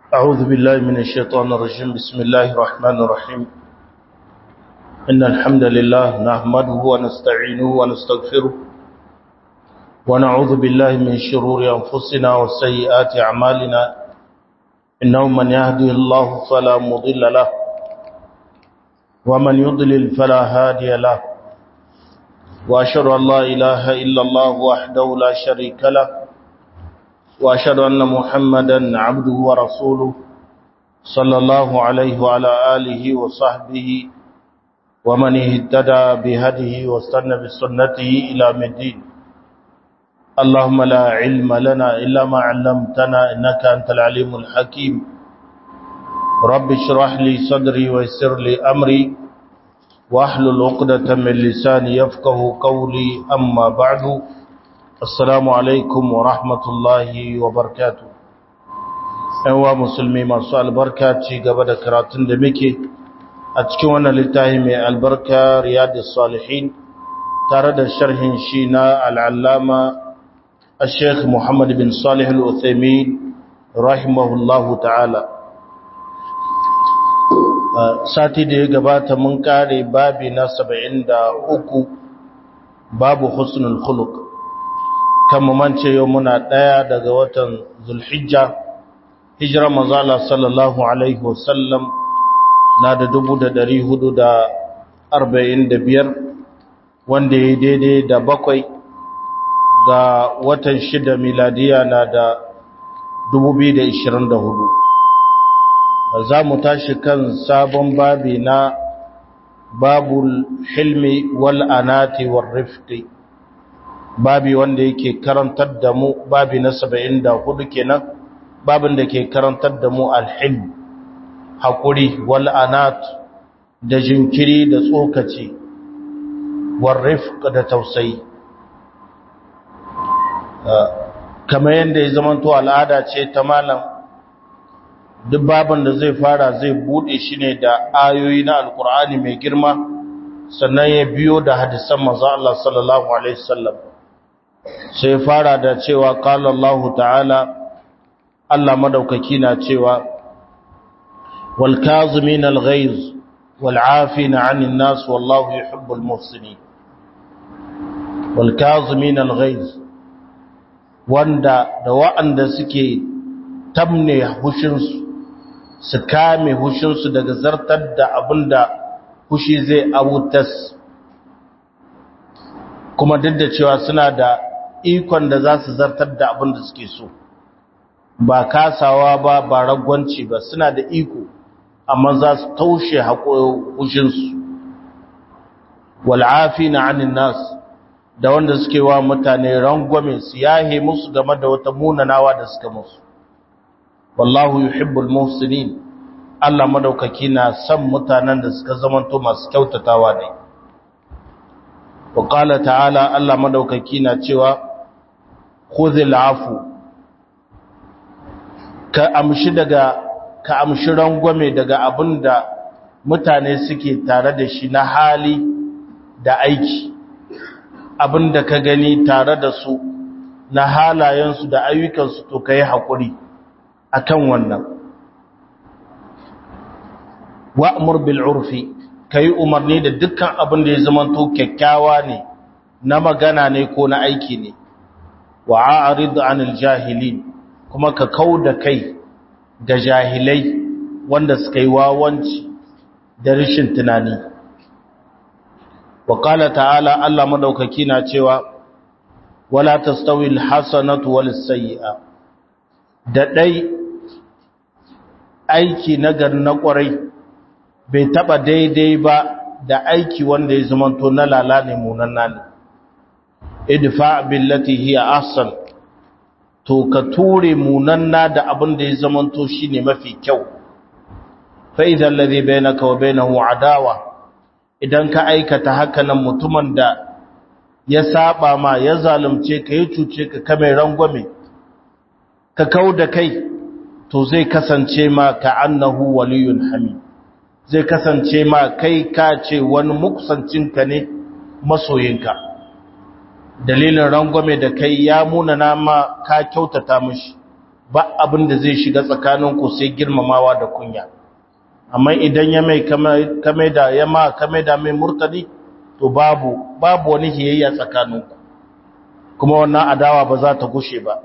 أعوذ بالله من الشيطان الرجيم. بسم الله الرحمن الرحيم. إن الحمد لله نحمده ونستعينه ونستغفره ونعوذ بالله من شرور أنفسنا وسيئات أعمالنا. إنه من يهدي الله فلا مضل له ومن يضلل فلا هادي له، وأشهد أن لا إله إلا الله وحده لا شريك له، وأشهد أن محمدا عبده ورسوله صلى الله عليه وعلى آله وصحبه ومن اهتدى بهديه واستنى بسنته إلى الدين. اللهم لا علم لنا إلا ما علمتنا إنك أنت العليم الحكيم. رب اشرح لي صدري ويسر لي أمري واحلل عقدة من لساني يفقه قولي. أما بعد، assalamu alaikum wa rahmatullahi wa barakatuh. Wa musulmi masu albarka, ci gaba da karatun da muke a cikin wannan littafi mai albarka Riyadus Salihin tare da sharhin shi na al'allama Sheikh Muhammad bin Salih Al-Uthaymeen rahimahullahu ta'ala. Sati da ya gabata mun kare babi na 73, babu husnul khuluq. Kan mance yau muna ɗaya daga watan Zulhijja, hijira manzala sallallahu alaihi wasallam na da 445, wanda ya daidai da 7 ga watan 6 miladiya na da 2024. Za mu tashi kan sabon babi na babul hilmi wal anati war rifqi, babi wanda yake karantar da mu, babi na 74 kenan, babin da ke karantar da mu alhilm, haƙuri, wal anat da jinkiri da tsokaci, war rifq da tausayi. Kamar yadda ya zamanto al'ada ce ta malam, duk babin da zai fara zai bude shi ne da ayoyi na alkur'ani mai girma, sannan ya biyo da hadisan manzo Allah sallallahu alaihi wasallam. Sai fara da cewa qala Allah ta'ala, Allah madaukaki na cewa wal kazimin al ghaiz wal afina 'anil nas wallahu yuhibbul muhsinin. Wal kazimin al ghaiz, wanda da wa'anda suke tamne hushinsu, su kame hushinsu daga zartar da abinda hushi zai abutas, kuma duk da cewa suna da ikon da za su zartar da abin da suke so, ba kasawa ba ragwanci ba, suna da iko amma za su taushe hushinsu. Wal'afina 'anil nas, da wanda suke wa mutane rangwame, su yahe musu game da wata munanawa da suka musu. Wallahu yuhibbul muhsinin, Allah madaukaki na son mutanen da suka zamanto masu kyautatawa ne. Wa qala ta'ala, Allah madaukaki na cewa khudhil afu, ka amshi rangwame daga abinda mutane suke tare da shi na hali da aiki, abinda ka gani tare da su na halayensu da ayyukansu, to kai hakuri akan wannan. Wa'mur bil urfi, kai umarni da dukkan abin da ya zamanto kyakkyawa ne, na magana ne ko na aiki ne. Wa'arid 'anil jahilin, kuma ka kauda kai ga jahilai wanda suka yi wawanci da rashin tunani. Wa qala ta'ala, Allah madaukaki na cewa wala tastawi alhasanatu walis sayyi'a, da dai aiki nagari na kwarai bai taba daidai ba da aiki wanda ya zamanto na lalane munanna ne. Idfa billati hiya ahsan, to ka ture munanna da abin da ya zamanto shine mafi kyau. Fa idza alladhi bainaka wa bainahu adawa, idan ka aikata haka nan, mutumin da ya saba ma, ya zalunce ka, ya cuce ka, ka mai rangwame, ka kauda kai, to zai kasance ma ka annahu waliyun hamid, zai kasance ma kai ka ce wani mukusancinka ne, masoyinka. Dalilin rangwame da kai ya munana ma, ka kyautata mishi, ba abin da zai shiga tsakaninku sai girmamawa da kunya. Amma idan ya mai kame da mai murtadi, to babu wani hiyayya tsakaninku, kuma wannan adawa ba za ta gushe ba.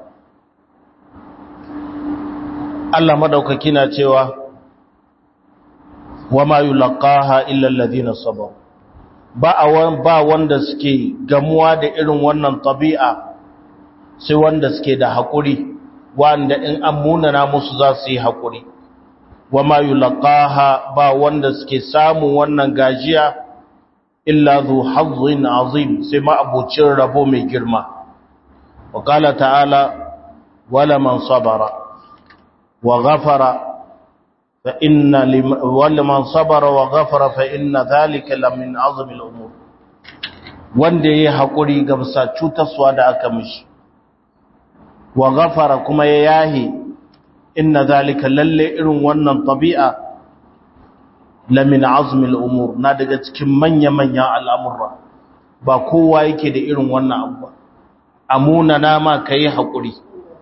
Allah madaukaki na cewa wa ma yulqaha illa alladhina sabaru, ba wanda suke gamuwa da irin wannan tabi'a sai wanda suke da haƙuri, wanda in an munana musu za su yi haƙuri. Wa ma yulqaha, ba wanda suke samun wannan gajiya illa zu hazzin azim, sai ma abucin rabo mai girma. Wa qala ta'ala wala man sabara wa ghafara fa inna wala man sabara wa ghafara fa inna dhalika la min azmi al-umur. Wanda yayi haƙuri ga bisa cutarwa da aka mishi, wa ghafara kuma ya yahi, inna dhalika lalle irin wannan tabi'a la min azmi al-umur, na daga cikin manya-manyan al'amurra. Ba kowa yake da irin wannan abu. Amuna nama kai hakuri.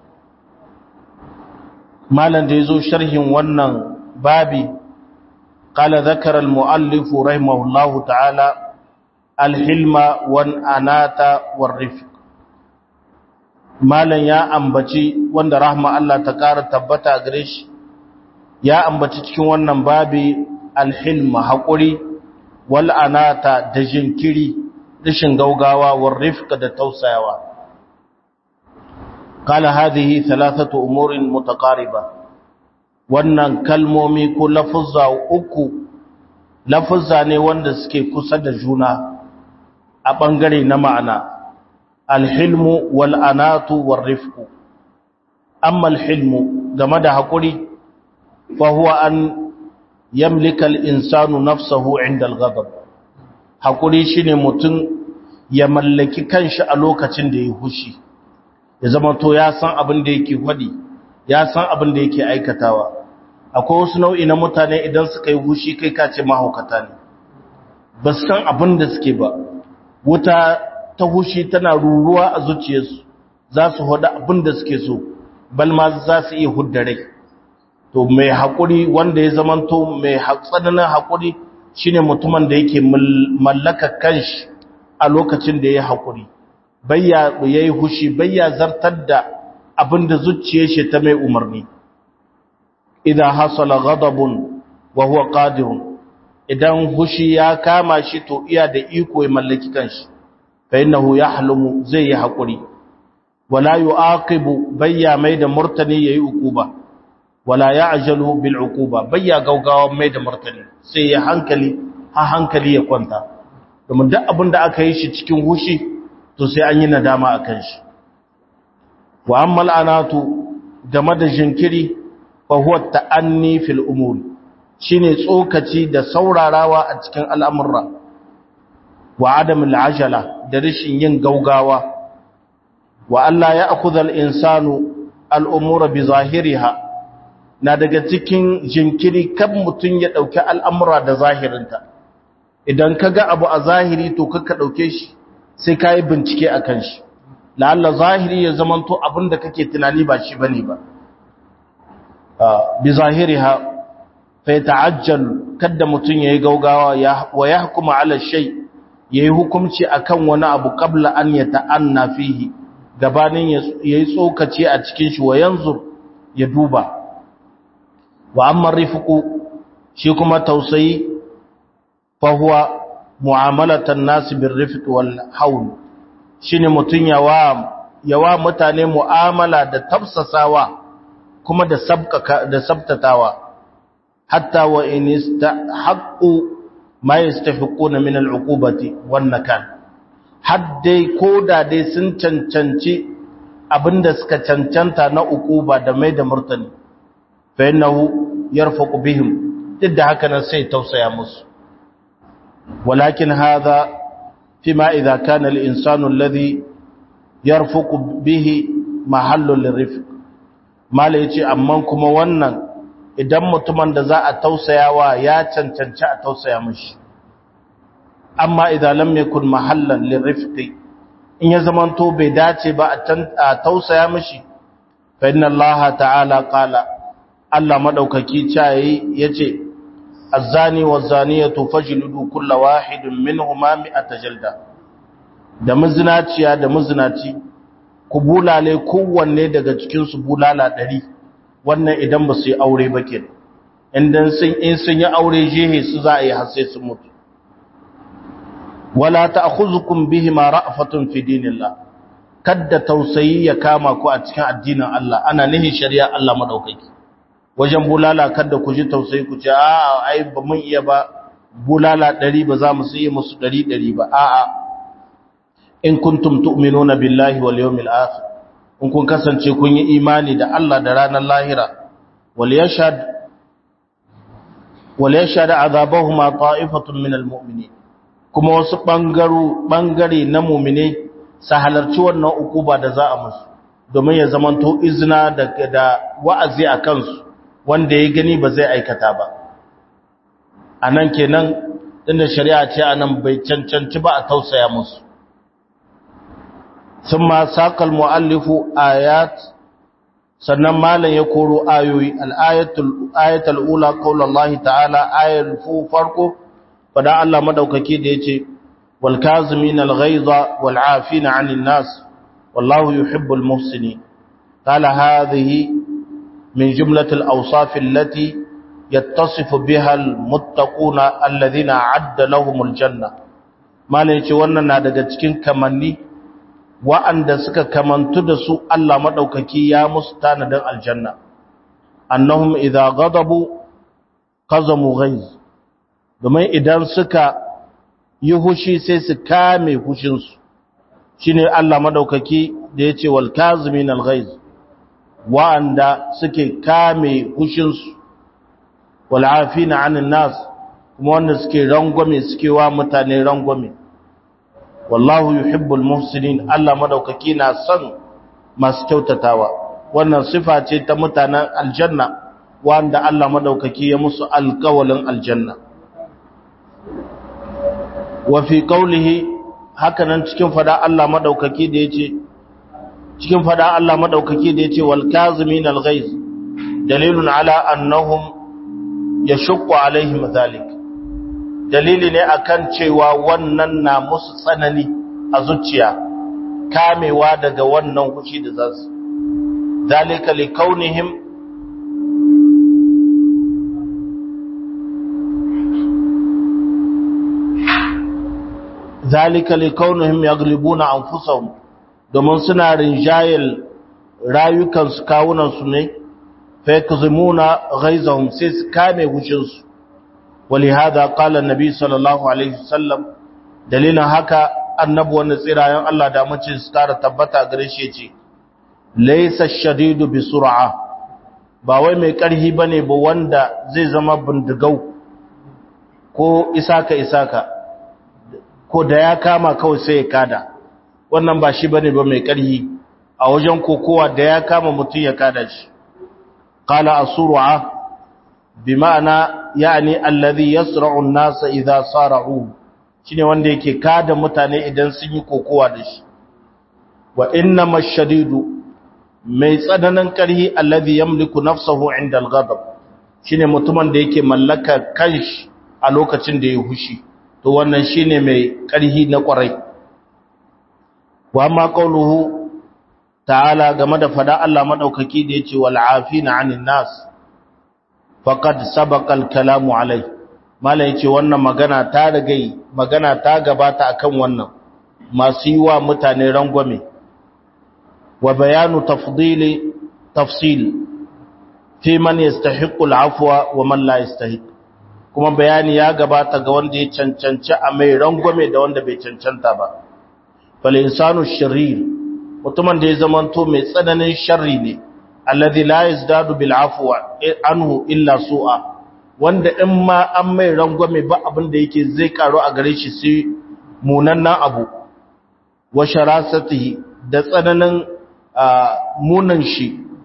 Malan da yazo sharhin wannan babi, qala dhakara al-muallif rahimahullahu ta'ala al-hilma wal anata war rifq. Malan ya ambaci, wanda rahma Allah ta ƙara tabbata gare shi, ya ambaci cikin wannan babi alhilma haƙuri, wal anata da jinkiri, rashin gaugawa, war rifqa da tausayawa. Qala hadhihi thalathatu umurin mutaqariba. Wannan kalmomi ko lafuzza uku, lafuzza ne wanda suke kusa da juna a bangare na ma'ana. Alhilmu wal anatu war rifqu. Amma alhilmu, game da haƙuri, fa huwa an yamlika al-insanu nafsahu 'inda al-ghadab. Haƙuri shine mutum ya mallaki kanshi a lokacin da ya hushi, ya zama to ya san abin da yake faɗi, ya san abin da yake aikatawa. Akwai wasu nau'i na mutane idan suka yi hushi kai ka ce mahaukata ne, ba su san abin da suke ba. Wuta ta hushi tana ruruwa a zuciyarsu, za su hada abin da suke so, bal ma za su iya hudda rai. To mai haƙuri, wanda ya zamanto mai tsananin haƙuri, shine mutumin da yake mallaka kanshi a lokacin da ya haƙuri, bayya yayi hushi, bayya zartar da abin da zuciyar shi ta mai umarni. Idan hasala ghadabun wa huwa qadirun, idan hushi ya kama shi to iya da iko ya mallaki kanshi, fa innahu yahlumu, zai yi haƙuri. Wala yu'aqibu, bayya mai da murtani yayi ukuba. Wala ya'jalu bil uquba, bayya gaugawa mai da martani, sai ya hankali ya kwanta. Domin duk abin da aka yi shi cikin hushi to sai an yi nadama akan shi. Wa amma al'anatu, game da jinkiri, fa huwa ta'anni fil umur, shine tsokaci da saurarawa a cikin al'amurra. Wa adam al'ajala, da rashin yin gaugawa. Wa Allah ya akhudha al-insanu al-umura bi zahiriha, na daga cikin jinkiri kan mutum ya ɗauki al'amura da zahirinta. Idan ka ga abu a zahiri to ka ɗauke shi, sai ka yi bincike a kan shi. La'alla zahiri ya zamanto abin da kake tunani ba shi ba ne ba. Bi zahiri ha, fai ta'ajjal, kadda mutum ya yi gaugawa wa ya hukuma ala shai, ya yi hukumci a kan wani abu ƙabla an ya ta'anna fihi, gabanin ya yi tsokaci a cikin shi, wa yanzu ya duba. Wa amma rifqu, shi kuma tausayi, fa huwa mu'amalatan nas bir rifq wal hawl, shine mutun yawa mutane mu'amala da tafsasawa kuma da sabtatawa, hatta wa in istahaqqu ma yastahiquna min al'uqubati wan nakan, haddai koda dai sun cancanci abinda suka cancanta na uquba da mai da murtani, fa innahu yarfaqu bihim, duk da haka nan sai tausaya musu. Walakin hadha fima idha kana al-insanu alladhi yarfaqu bihi mahallu lirifq, mala yace amma kuma wannan idan mutumin da za a tausayawa ya cancanci a tausaya mishi. Amma idan lam yakun mahallan lirifq, in ya zamanto bai dace ba a tausaya mishi, fa inna Allah ta'ala qala Allah madaukaki yace az-zani waz-zaniyatu fajlidu kull wahidin minhumma 100 jalda da mazinaciya da mazinaci ku bulale kowanne daga cikin su bulala 100 wannan idan ba su yi aure ba kenan in sun yi aure jehe su za a yi har sai su mutu wala ta'khuzukum bihima ra'fatun fi dinillah kadda tausayi ya kama ku a cikin addinin Allah ana nihin shari'a Allah madaukaki wajen bulala kadda ku ji tausayi ku ce a'a ai ba mun iya ba bulala 100 ba za mu sai musu 100 ba a'a in kuntum tu'minuna billahi wal yawmil akhir in kun kasance kun yi imani da Allah da ranar lahira wal yashhad azabahuma ta'ifatun minal mu'minin kuma wasu bangare na mu'mine su halarci wannan ukuba da za a musu domin ya zamanto izina da wa'azi a kansu wanda ya gani ba zai aikata ba anan kenan inda shari'a ce anan bai cancanci ba a tausaya musu ثم ساق المؤلف آيات sannan malam ya koro ayoyi ayatul ula qaulullahi ta'ala ayar farko fada Allah madaukaki da yace wal kazimin al ghaiza wal afina 'anil nas wallahu yuhibbul muhsinin qala hadhihi min jumlati al awsaf allati yattasifu biha al muttaquna alladhina 'adda lahumul janna malam yace wannan na daga cikin kamanni wa'anda suka kamantu da su Allah maɗaukaki ya musu tanadin aljanna annahum idza ghadabu qazamu ghayz domin idan suka yi hushi sai su kame hushinsu shine Allah maɗaukaki da yace wal kazimin al ghayz wa'anda suke kame hushinsu wal afina 'anil nas kuma wanda suke rangwame suke wa mutane rangwame wallahu yuhibbul muhsinin Allah madaukaki na son masu kyautatawa wannan sifa ce ta mutanen aljanna wanda Allah madaukaki ya musu alƙawalin aljanna wa fi qawlihi hakanan cikin fada Allah madaukaki da yace wal kazimin al ghaiz dalilun ala annahum yashqu alaihim dhalik dalili ne akan cewa wannan na musu tsanani a zuciya kamewa daga wannan hushi da zasu zalika likaunihim yaglibuna anfusahum domin suna rinjayel rayukansu kawunansu ne fa yakzimuna ghaizahum sai su kame hushinsu ولهذا قال النبي صلى الله عليه وسلم دليل haka annabi wannan tsirayen Allah da mace su kara tabbata gare shi yace laysa ash-shadidu bi sur'a ba wai mai karhi bane ba wanda zai zama bindigau ko isaka ko da ya kama kawai sai ya kada wannan ba shi bane ba mai karhi a wajen kokowa da ya kama mutun ya kada shi qala as-sur'a bima'ana yani alladhi yasra'u an-nasa idha sara'u shine wanda yake kada mutane idan sun yi kokowa da shi wa innama ash-shadidu mai tsananin karhi alladhi yamliku nafsahu 'inda al-ghadab shine mutumin da yake mallaka kanshi a lokacin da ya hushi to wannan shine mai karhi na kwarai wa amma qawluhu ta'ala game da fada Allah madaukaki da yace wal 'afina 'anil nas faqad sabaqa al-kalamu alai mala yace wannan magana ta gabata akan wannan masu yi wa mutane rangwame wa bayanu tafsil fi man yastahiqu al-afwa wa man la yastahiq kuma bayani ya gabata ga wanda ya cancanci a mai rangwame da wanda bai cancanta ba fal insanu sharir mutumin da ya zamanto mai tsananin sharri ne alladhi la yazdadu bil afwa anhu illa su'a wanda in ma an mai rangwame ba abin da yake zai karo a gare shi sai munannan abu wa sharasatihi da tsananin munan shi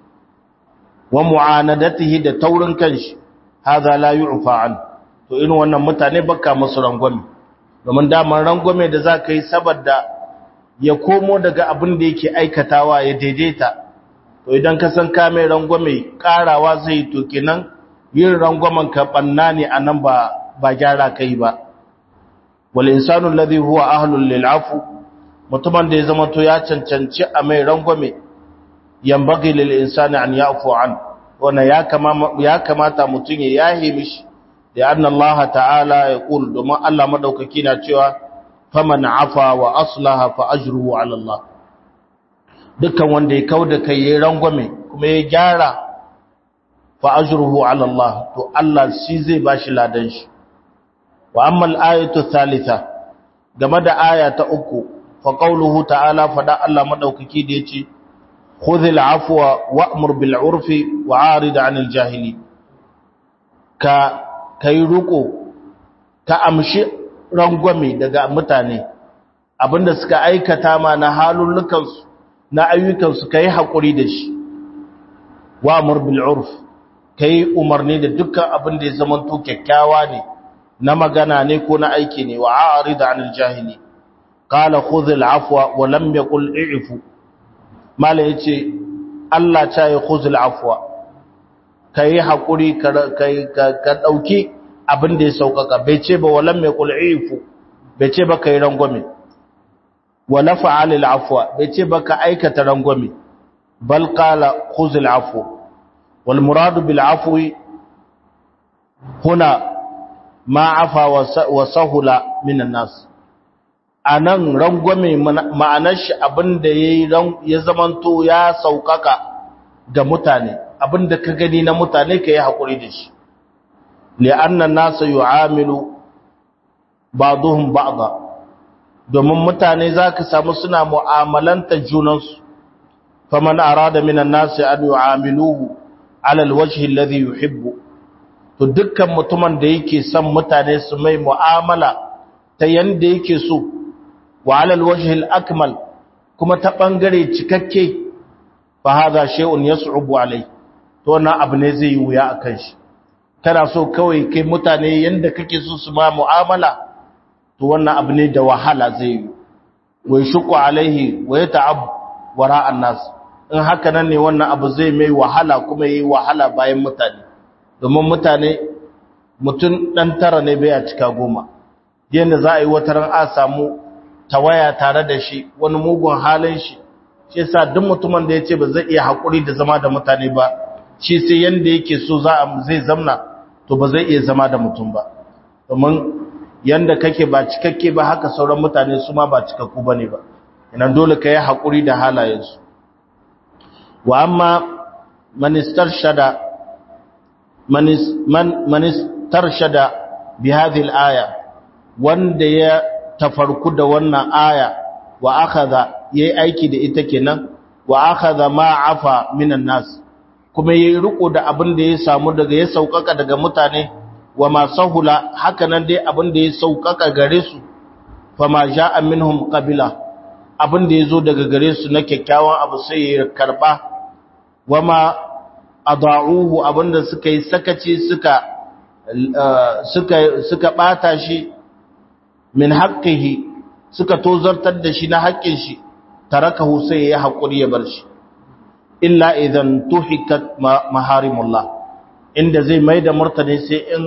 wa mu'anadatihi da taurin kanshi hadha la yu'fa an to irin wannan mutane baka musu rangwame domin daman rangwame da zaka yi saboda ya komo daga abin da yake aikatawa ya daidaita to idan ka san ka mai rangwame karawa zai to kenan yin rangwamen ka banna ne anan ba gyara kai ba. wal insanu alladhi huwa ahlul lil afu, mutumin da ya zama to ya cancanci a mai rangwame, yambagi lil insani an yafu an, wannan ya kamata mutun ya yahe mishi, da anna Allah ta'ala ya kul, domin Allah madaukaki na cewa faman afa wa aslaha fa ajruhu ala Allah. Dukkan wanda ya kauda kai yayin rangwame kuma ya gyara, fa ajruhu ala Allah, to Allah shi zai bashi ladan shi. Wa amma al-ayatu thalitha, game da aya ta uku, fa qawluhu ta'ala, fada Allah madaukaki da yace khudhil afwa wa'mur bil 'urfi wa'arid 'anil jahili, kai ruko ka amshi rangwame daga mutane, abinda suka aikata ma na halullukansu na ayyukansu kai hakuri da shi. Wa'mur bil 'urf, kai umarni da dukkan abinda ya zama to kyakkyawa ne, na magana ne ko na aiki ne. wa'arid 'anil jahili, qala khudhil afwa wa lam yaqul i'fu, mala yace Allah ta yi khudhil afwa, kai hakuri ka dauki abin da ya saukaka, bai ce ba walam yaqul i'fu, bai ce ba kai rangwame, wala fa'alil afwa, bai ce ba ka aikata rangwame, bal qala khudhil afwa. wal muradu bil afwi huna ma afa wa sahula minan nas, anan rangwame ma'anar shi abinda ya zamanto ya saukaka ga mutane, abinda ka gani na mutane ka yi haƙuri da shi. li'annan nasu yu'amilu ba'dhum ba'dha, domin mutane zaka samu suna mu'amalanta junansu. faman arada minan nasi an yu'amiluhu ala alwajhi alladhi yuhibbu, to dukkan mutumin da yake son mutane su mai mu'amala ta yanda yake so, wa ala alwajhi alakmal, kuma ta bangare cikakke, fa hadha shay'un yas'ubu alai, to wannan abu ne zai yi wuya akan shi. kana so kawai kai mutane yanda kake so su ma mu'amala, to wannan abu ne da wahala zai yi, wa yashqu alaihi wa yata'ab wara an-nas, in haka nan ne wannan abu zai mai wahala kuma yi wahala bayan mutane, domin mutane mutum dan tara ne bai a cika 10, yanda za a yi wata ran a samu tawaya tare da shi, wani mugun halin shi. Shi yasa duk mutumin da yace ba zai iya hakuri da zama da mutane ba, shi sai yanda yake so zai zamna, to ba zai iya zama da mutum ba, domin yanda kake ba cikakke ba haka sauran mutane su ma ba cikakku bane ba, ina dole kai hakuri da halayensu. wa amma man istarshada bi hadhihi al-aya, wanda ya tafarku da wannan aya, wa akhadha yayi aiki da ita kenan, wa akhadha ma afa minan nas, kuma yayi riko da abin da ya samu daga ya saukaka daga mutane, wa ma sahula, haka nan dai abin da ya saukaka gare su, fa ma jaa minhum qabila, abin da yazo daga gare su na kyakkyawan abu sai ya karba, wa ma adauhu, abin da suka yi sakaci suka bata shi, min haqqihi, suka tozartar da shi na haƙƙin shi, tarakahu sai ya haƙuri ya bar shi. illa idan tuhikat maharimullah, inda zai mai da martani sai in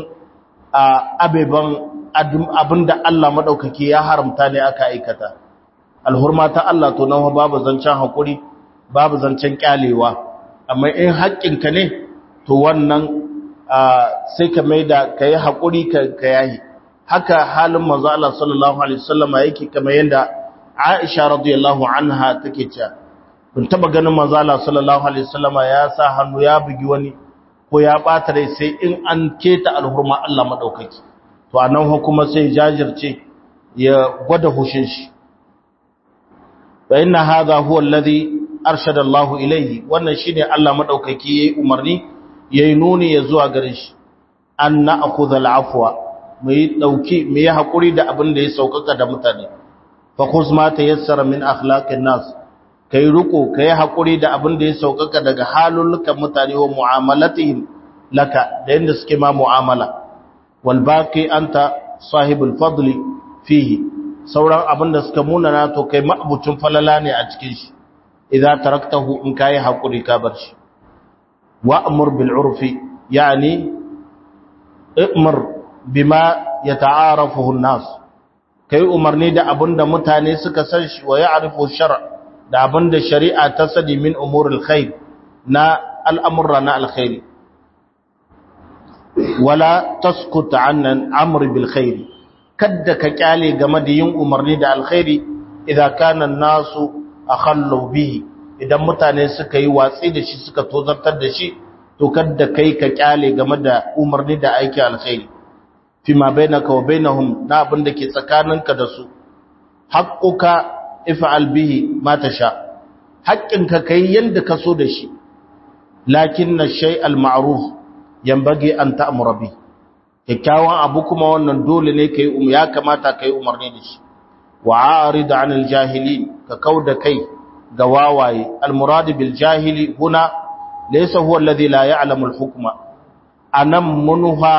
abinda Allah madaukaki ya haramta ne aka aikata. alhurma ta Allah to nan babu zancen haƙuri, babu zancen kyalewa, amma in haƙƙinka ne to wannan sai ka mai da kai haƙuri ka yahi. haka halin manzo Allah sallallahu alaihi wasallam yake, kamar yanda Aisha radiyallahu anha take cewa kun taba ganin manzo Allah sallallahu alaihi wasallam ya sa hannu ya bugi wani ko ya bata rai sai in an keta alhurma Allah madaukaki, to anan hukuma sai jajirce ya gwada hushin shi. wa inna hadha huwa alladhi arshada Allah ilayhi, wannan shine Allah madaukaki yayi umarni yayi nuni ya zuwa gare shi, an na'khudha al-afwa, mu yi hakuri da abin da ya saukaka da mutane. fa khuz ma tayassara min akhlaqin nas, kai ruko kai hakuri da abin da ya saukaka daga halulukan mutane wa mu'amalatihim laka, da yanda suke ma mu'amala. wal baqi anta sahibul fadli fihi, sauran abin da suka munana to kai ma'abucin falala ne a cikin shi. idza taraktahu in kai hakuri ka bar shi wa'mur bil urfi yani i'mur bima yata'arafuhu an-nas kai umarni da abinda mutane suka san shi wa ya'rifu shar' da abinda shari'a ta sani min umuril khair na al'amurra na alkhairi wala taskut an amr bil khair kadda ka kyale game da yin umarni da alkhairi idan kana an-nasu akhallu bihi idan mutane suka yi watsi da shi suka tozartar da shi to kadda kai ka kyale game da umarni da aiki alkhairi fima bainaka wa bainahum na abin da ke tsakaninka da su haqquka if'al bihi ma tasha haƙƙinka kai yanda ka so da shi lakinna shay'al ma'ruf yanbaghi an ta'mura bi kyakkyawan abu kuma wannan dole ne kai ya kamata kai umarni da shi wa'arid 'anil jahilin ka kauda kai ga wawaye al-murad bil jahili huna laysa huwa alladhi la ya'lamu al-hukma anan munha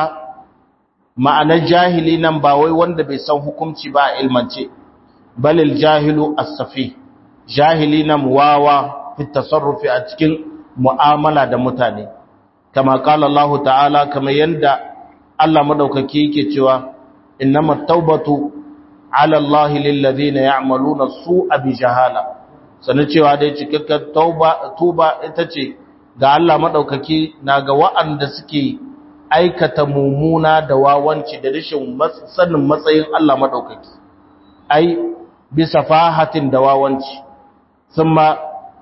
ma'ana jahili nan ba wai wanda bai san hukunci ba a ilmance balil jahilu as-safi jahili nan wawa fi tasarrufi a cikin mu'amala da mutane kama qala Allah ta'ala kama yanda Allah madaukaki yake cewa innamat tawbatu 'ala Allah lil ladina ya'maluna su'a bi jahala sanin cewa dai cikakken tuba ita ce ga Allah madaukaki na ga wa'anda suke aikata mumuna da wawanci da rashin sanin matsayin Allah madaukaki ai bisa fahatin da wawanci thumma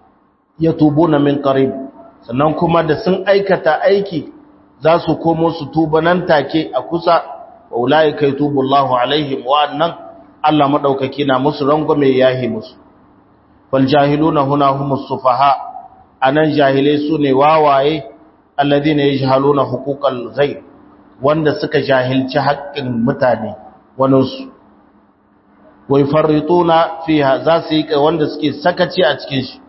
yatubuna min qarib sannan kuma da sun aikata aiki za su komo su tuba nan take a kusa wa ulaika yatubullahu alaihim wa annan Allah madaukaki na musu rangwame yahi musu wal jahiluna huna humus sufaha anan jahilai sune wawaye alladhina yajhaluna huquqal ghayr wanda suka jahilci haƙƙin mutane wanansu wai farrituna fiha za su yi wanda suke sakaci a cikin shi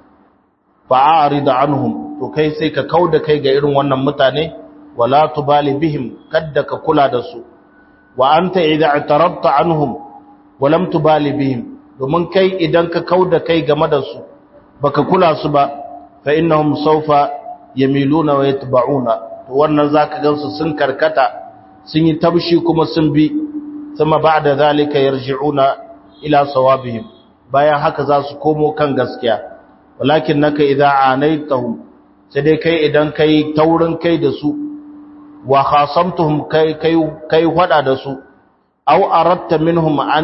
fa'arid anhum to kai sai ka kauda kai ga irin wannan mutane wala tubali bihim kadda ka kula da su wa anta idza i'tarabta anhum wa lam tubali bihim domin kai idan ka kauda kai game da su baka kula su ba fa innahum sawfa yamiluna wa yatba'una to wannan zaka gansu sun karkata sun yi tabshi kuma sun bi kuma ba'da zalika yarji'una ila sawabihim bayan haka za su komo kan gaskiya walakin naka idza anaitahum sai dai kai idan kai taurin kai da su wa khasamtuhum kai hada da su aw aratta minhum an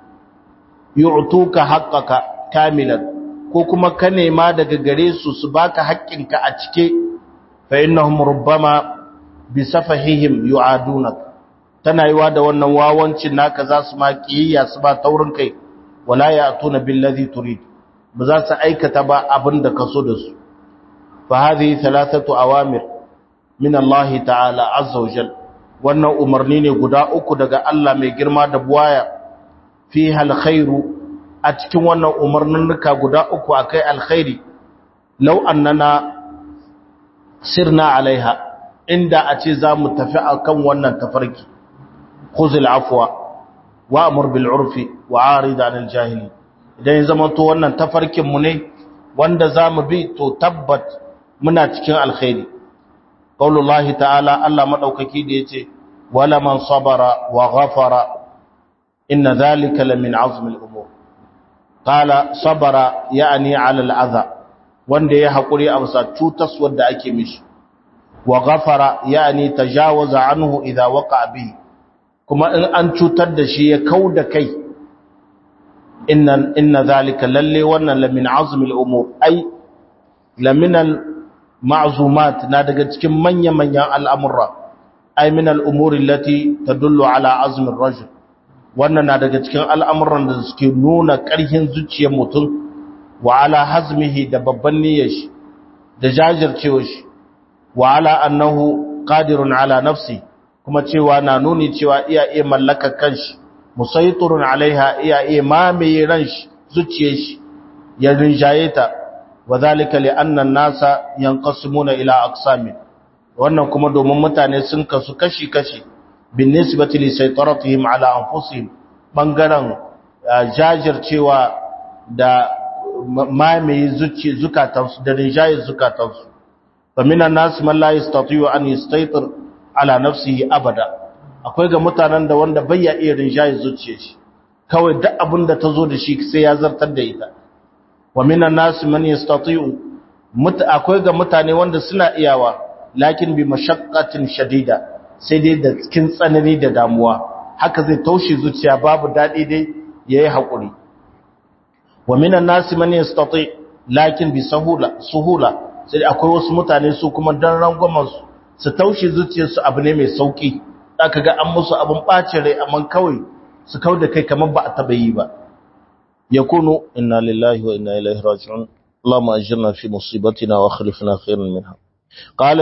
yu'tuka haqqaka kamilan ko kuma ka nema daga gare su su baka haƙƙinka a cike fa innahum rubbama bi safahihim yu'adunak tana yiwa da wannan wawancin naka za su ma kiyayya su ba taurin kai wala ya'tuna billazi turid ba za su aikata ba abinda ka so da su fa hadhihi thalathatu awamir min Allah ta'ala azza wajal wannan umarni ne guda uku daga Allah mai girma da buwaya fiha alkhairu a cikin wannan umarninnuka guda uku akai alkhairi law annana sirna alaiha inda a ce za mu tafi akan wannan tafarki khuzil afwa wa'mur bil urfi wa'arid 'anil jahili idan ya zama to wannan tafarkin mu ne wanda za mu bi to tabbat muna cikin alkhairi qaulullahi ta'ala Allah madaukaki da yace wala man sabara wa ghafara inna dhalika lamin 'azmi al-umur qala sabara ya'ni 'ala al-'adha wanda ya hakuri a bisa cutaswar da ake mishi wa ghafara ya'ni tajawaza anhu idha waqa'a bihi kuma in an cutar da shi ya kauda kai inna dhalika lalle wannan lamin 'azmi al-umur ay laminal ma'zumat na daga cikin manya-manyan al'amurra ay min al-umuri allati tadullu ala azmi ar-rajul wannan na daga cikin al'amuran da suke nuna ƙarfin zuciyar mutum wa ala hazmihi da babban niyyar shi da jajircewar shi wa ala annahu qadirun ala nafsi kuma cewa na nuni cewa iya mallakar kanshi musaytirun alaiha iya mamaye ran shi zuciyar shi ya rinjaye ta وذلك لأن الناس ينقسمون إلى أقسام wannan kuma domin mutane sun kasu kashi-kashi bin nisbati li saytaratihim ala anfusihim bangaren jajircewa da mamaye zukatansu da rinjaye zukatansu fa minan nas man la yastati'u an yastaytir ala nafsihi abada akwai ga mutanen da wanda bai ya iya rinjaye zuciyar shi kawai duk abin da tazo da shi sai ya zartar da ita wa minan nas man yastati'u akwai ga mutane wanda suna iyawa lakin bi mashaqqatin shadida sai dai da cikin tsanani da damuwa haka zai taushe zuciya babu dadi dai yayi hakuri wa minan nasi man yastati lakin bi suhula sai akwai wasu mutane su kuma dan rangwamen su taushe zuciyarsu abu ne mai sauki zaka ga an musu abun bacin rai amma kawai su kauda kai kamar ba a taba yi ba yakunu inna lillahi wa inna ilaihi raji'un اللهم أجرنا في مصيبتنا واخلفنا خيرا منها قال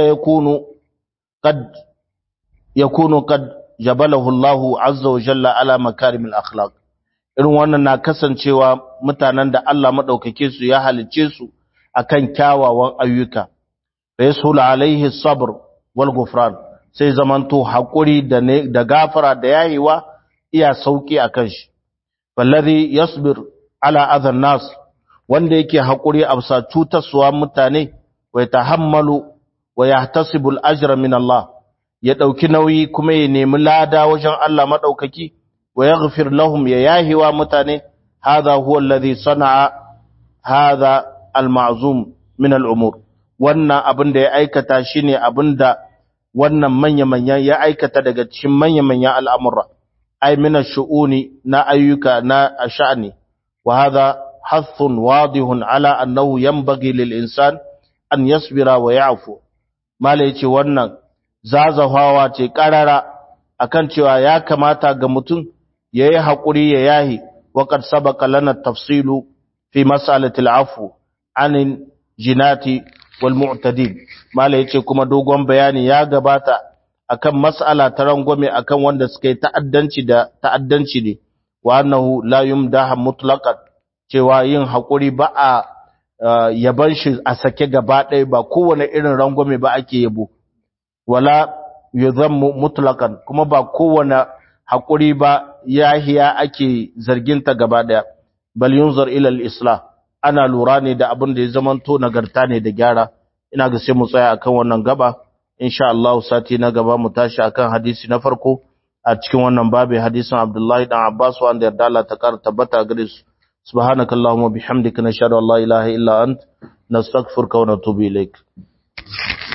يكون قد جبله الله عز وجل على مكارم الأخلاق irin wannan na kasancewa mutanen da Allah madaukake su ya halice su akan kyawawan ayyuka rasul alaihi sabr wal ghufran sai zamanto hakuri da gafara da yayiwa iya sauki akan shi wallazi yasbir ala adhan nas wanda yake hakuri a bisa cutarwa mutane wa tahammalu wa yahtasibu al-ajra min Allah ya dauki nauyi kuma ya nemi lada wajen Allah madaukaki wa yaghfir lahum ya yahiwa mutane hadha huwa alladhi sana'a hadha al-ma'zum min al-umur wannan abin da ya aikata shine abinda wannan manya-manyan ya aikata daga cikin manya-manyan al'amura ay min ash-shu'uni na ayyuka na sha'ani wa hadha حث واضح على أنه ينبغي للإنسان أن يصبر ويعفو ما ليش wannan zazahawa ce karara akan cewa ya kamata ga mutum yayi hakuri ya yahi waqad sabaqa lana tafsilu fi mas'alati al'afu anin jinati wal mu'tadin ma yace kuma dogon bayani ya gabata akan mas'ala ta rangwame akan wanda suka yi ta'addanci ne wa annahu la yumdaha mutlaqan cewa yin haƙuri ba a yaban shi a sake gaba ɗaya ba kowane irin rangwame ba ake yabo wala yuzammu mutlaqan kuma ba kowane haƙuri ba yahiya ake zarginta gaba ɗaya bal yunzar ila al-islah ana lura ne da abin da ya zamanto nagarta ne da gyara ina ga sai mu tsaya akan wannan gaba insha Allah sati na gaba mu tashi akan hadisi na farko a cikin wannan babu hadisin Abdullahi dan Abbas wanda yarda Allah ta kar tabbata gare su سبحانك اللهم وبحمدك نشهد ان لا اله الا انت نستغفرك ونتوب اليك